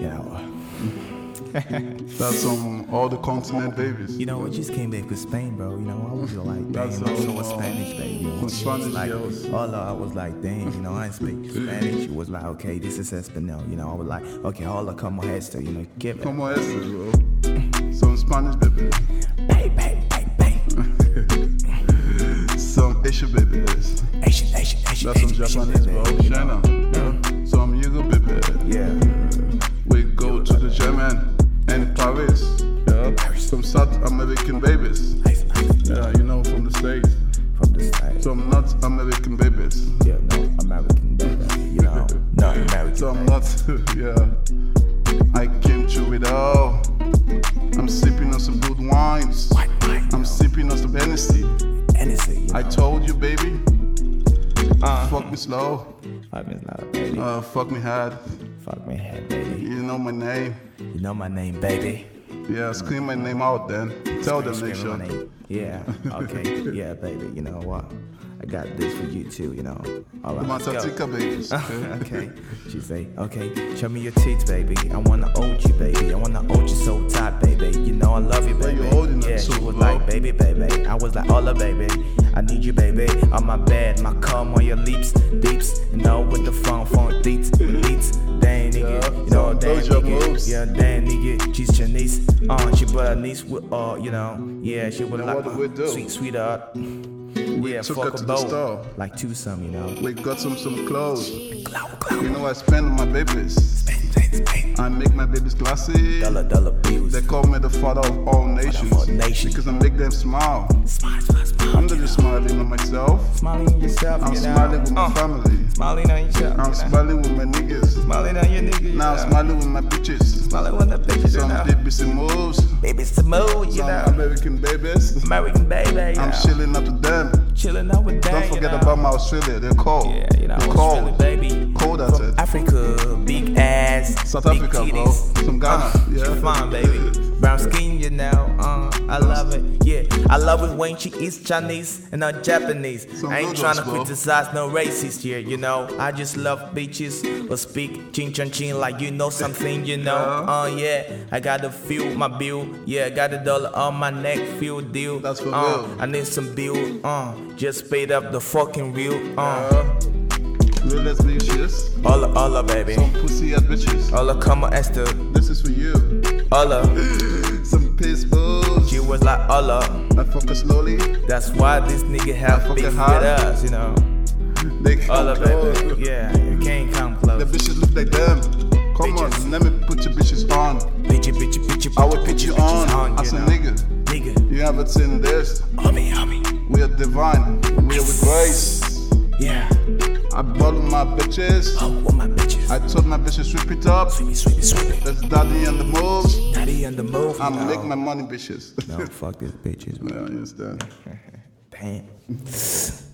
You know. That's all the continent babies. You know, we just came back to Spain, bro. You know, I was like, That's damn, I saw a Spanish baby. some Spanish like, girls. I was like, damn, you know, I speak Spanish. She was like, okay, this is Espanol. You know, I was like, okay, hola, como esto, you know, give it. Como este, bro? Some Spanish baby. Bang, bang, bang, bang. Some Asian babies. Asian. That's some Japanese, bro. China. Yeah. Some Yugo baby. Yeah. We go to the German and Paris. Yeah. Some South American babies. Nice. Yeah, you know, from the States. From the States. Some North American babies. Yeah, no, American baby. You know, not American. Some not, yeah. I came through it all. I'm sipping on some good wines. White wine. I'm sipping on some Hennessy. Anything. I told you, baby. Fuck me slow. Fuck me loud, baby. Fuck me hard. Fuck me head, baby. You know my name. You know my name, baby. Yeah, scream my name out then. Tell them, make Scream sure. my name. Yeah, okay. Yeah, baby. You know what? I got this for you too, you know. All right, let's go. Matatika babies. Okay. She say, okay, show me your teeth, baby. I wanna hold you, baby. I wanna hold you so tight, baby. You know I love you, baby. you holding yeah, them she so was low? like, baby. I was like, hola, baby. I need you, baby. On my bed, my cum on your lips, deeps. You know, with the phone deets. Dang, nigga. Yeah, You know, dang, those your nigga. moves. Yeah, dang, nigga. She's Chinese. She brought her niece with, you know. Yeah, she was Then like, what did we do? sweetheart. We Yeah, took fuck her a to the boat. store. Like two some, you know. We got some clothes. Clout. You know I spend on my babies. Spain. I make my babies classy. Dollar bills. They call me the father of all nations. all nations. Because I make them smile. Smile. I'm not just smiling on myself. Smiling on yourself, I'm you know. smiling with my family. Smiling on yourself, I'm you know. smiling with my niggas. Smiling on your nigga, you Now I'm know. smiling with my bitches. Smiling on the pictures, you Some know. BBC moves. Baby's the mood, you Some know. American babies. American baby, you I'm know. chilling up to them. Chilling out with them, Don't forget you know. about my Australia. They're cold. Yeah, you know, They're Australia, cold. baby. Cold, that's From it. Africa, big ass, South big Africa, bro. titties. Some Ghana. Yeah. She fine, baby. Brown skin, you know. I love it. Yeah, I love it when she is Chinese and not Japanese. Some I ain't noodles, trying to bro. criticize no racist here, you know. I just love bitches who speak chin like you know something, you know. Yeah, I gotta feel my bill. Yeah, I got $1 on my neck, feel deal. That's for real. I need some bill. Just paid up the fucking real. Realest bitches. Holla, baby. Some pussy ass bitches. Holla, como esto. This is for you. Holla. Some piss bulls. She was like, holla. I fuck her slowly. That's why this nigga have fucking beef with hard. us, you know. They come Holla, close. baby. Yeah, you can't come close. The bitches look like them. Come Bitches. on, let me put your bitches on. Bitch. I will put you on as a nigga. Nigga. You haven't seen this. Homie. We are divine. We are with grace. Yeah. I bought my bitches. Oh, with my bitches. I told my bitches sweep it up. Sweep it. That's daddy on the move. Daddy on the move, you I'm know. making my money, bitches. No, fuck this bitches, Yeah, I understand. Damn.